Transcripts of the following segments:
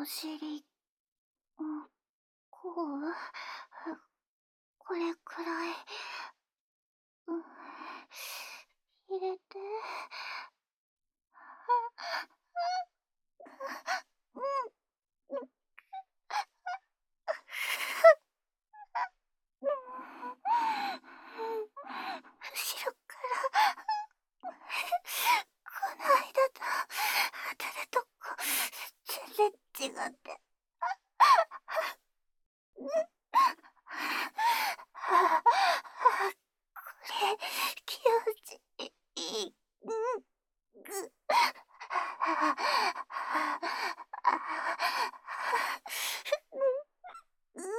尻、うん、こう、これくらい、うん、入れて、うん、後ろから、この間と当たるとこ、全然違って。これ、気持ちいい。うん、ぐ。うん、うん。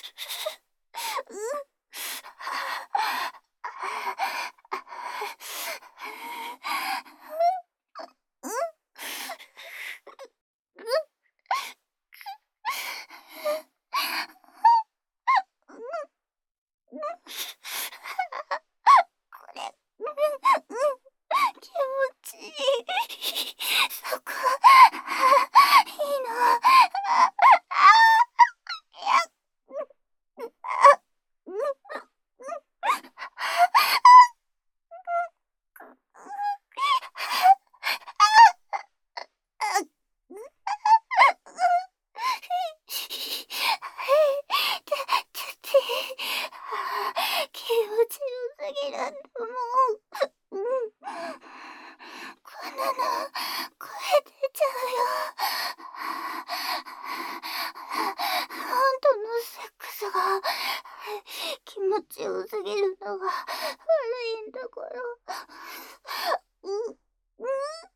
これ、気持ちいい。そこ、いいの。いや、うん、気持ちよすぎるんだもん。うん。こんなの、声出ちゃうよ。ほんとのセックスが気持ちよすぎるのが悪いんだから。うん、うん、うん。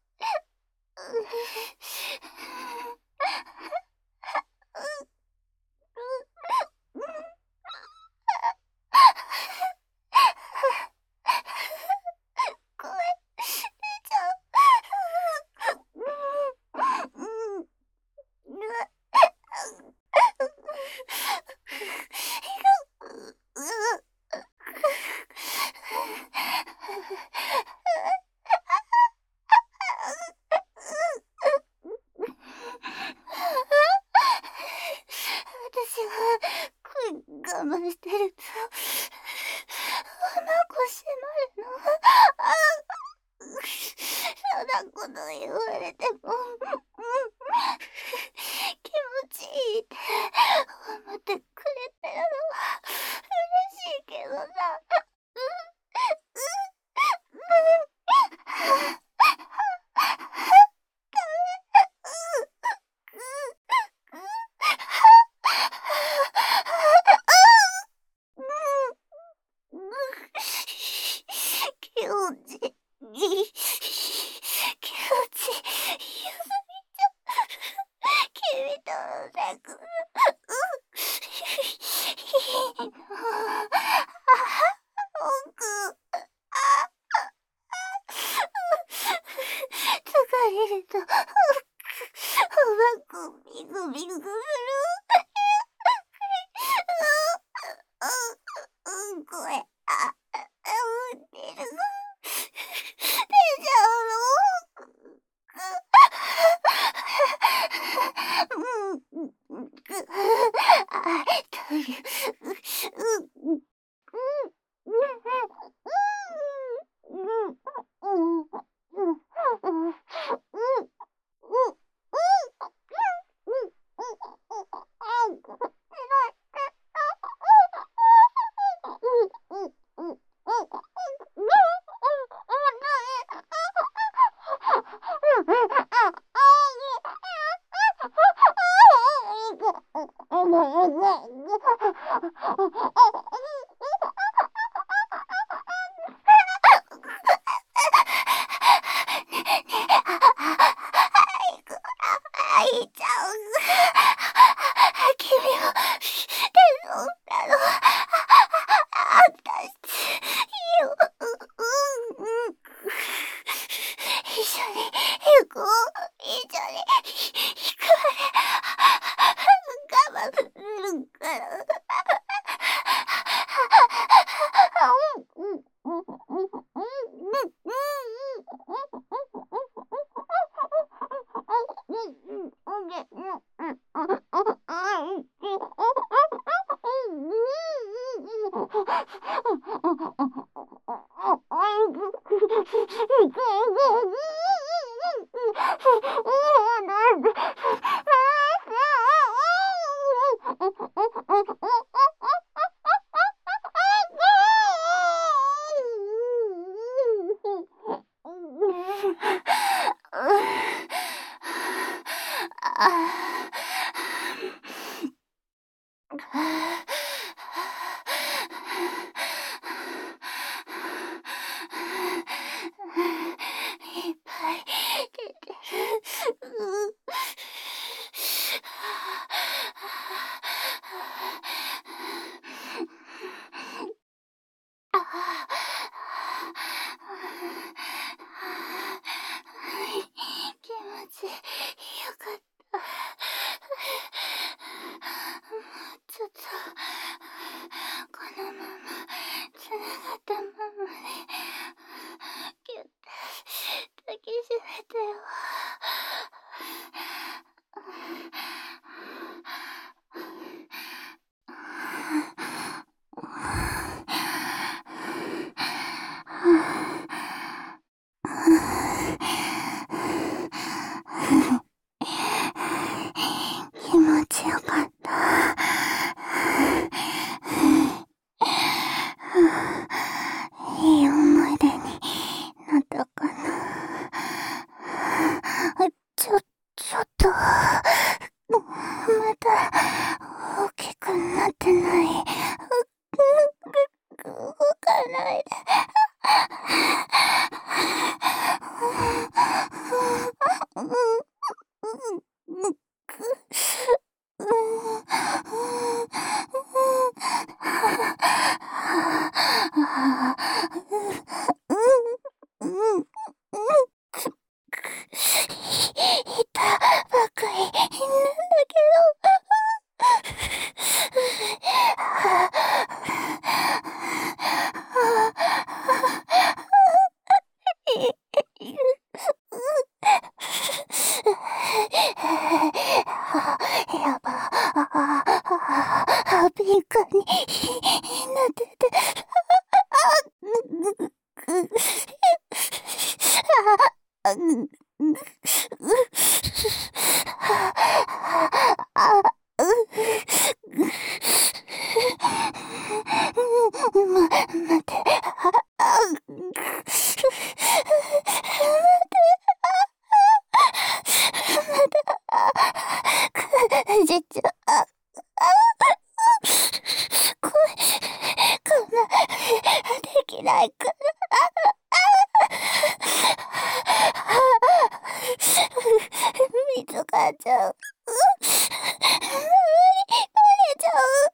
声出ちゃう。うん、うん。私は我慢してるとお腹閉まるの。そんなこと言われても、気持ちいいって思ってくれてるのは嬉しいけどさ。気持ちいい。気持ちいい。君とのセックス、いいの。僕、疲れると、おばくビクビクする。声、出る。出ちゃうの。うん、あ、という、うん、 いっぱい出てる。気持ちよかった。もうちょっとこのままつながったままでギュッて抱きしめてよ。気持ちよかった。いい思い出になったかな。ちょっと、まだ大きくなってない。動かないで。いたばっかりなんだけど。やば、ピンクになってて。待って。実は、こんな、できないから。見つかっちゃう。バレちゃう。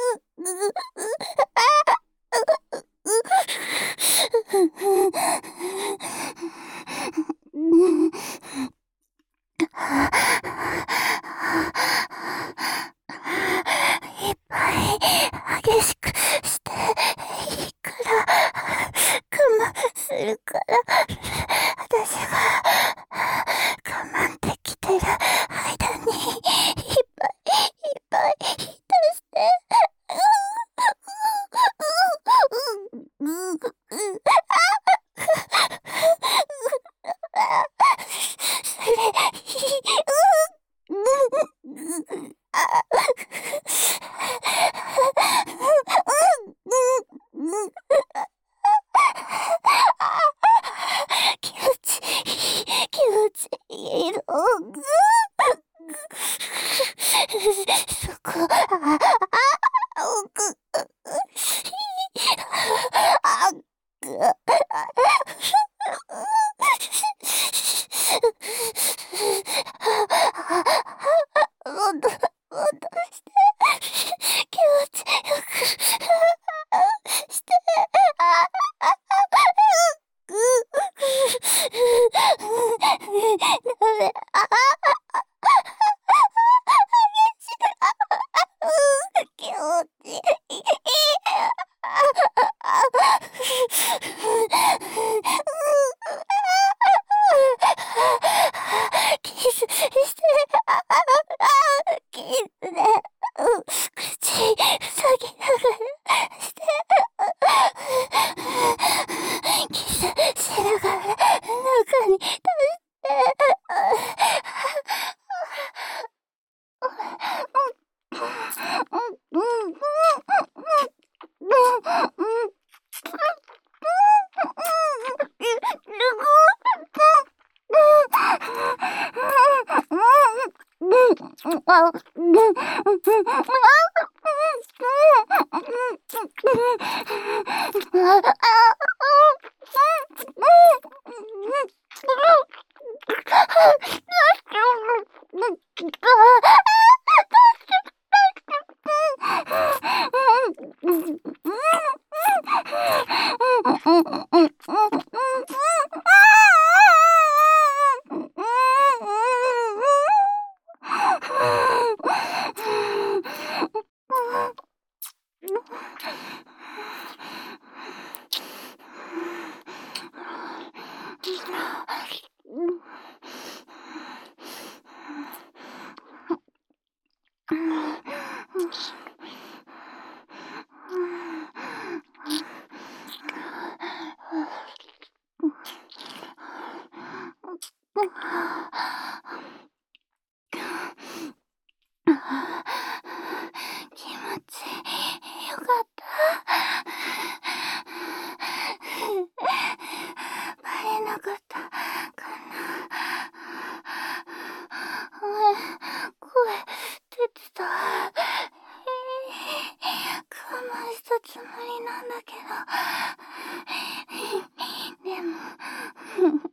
いっぱい激しくしていいから、我慢するから、私が我慢できてる間にいっぱい出して。気気持ちよかった。バレなかったかな。声出てた。我慢したつもりなんだけど。でも